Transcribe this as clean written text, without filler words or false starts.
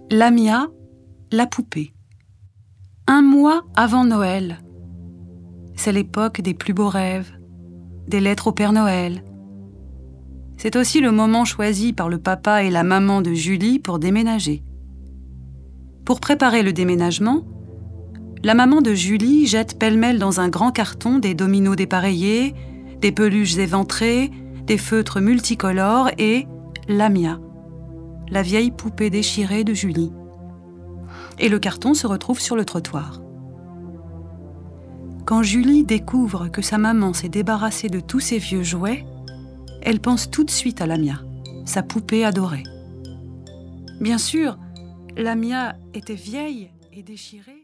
Lamia, la poupée. 1 mois avant Noël. C'est l'époque des plus beaux rêves, des lettres au Père Noël. C'est aussi le moment choisi par le papa et la maman de Julie pour déménager. Pour préparer le déménagement, la maman de Julie jette pêle-mêle dans un grand carton des dominos dépareillés, des peluches éventrées, des feutres multicolores et Lamia, la vieille poupée déchirée de Julie. Et le carton se retrouve sur le trottoir. Quand Julie découvre que sa maman s'est débarrassée de tous ses vieux jouets, elle pense tout de suite à Lamia, sa poupée adorée. Bien sûr, Lamia était vieille et déchirée.